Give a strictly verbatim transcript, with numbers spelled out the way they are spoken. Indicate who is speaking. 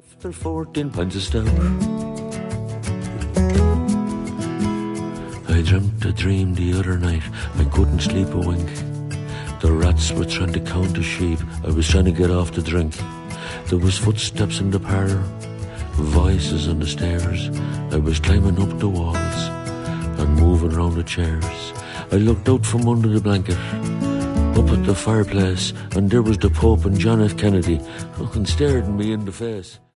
Speaker 1: After fourteen pints of stout, I dreamt a dream the other night. I couldn't sleep a wink. The rats were trying to count the sheep. I was trying to get off the drink. There was footsteps in the parlour, voices on the stairs. I was climbing up the walls and moving round the chairs. I looked out from under the blanket, up at the fireplace, and there was the Pope and John F. Kennedy, looking staring me in the face.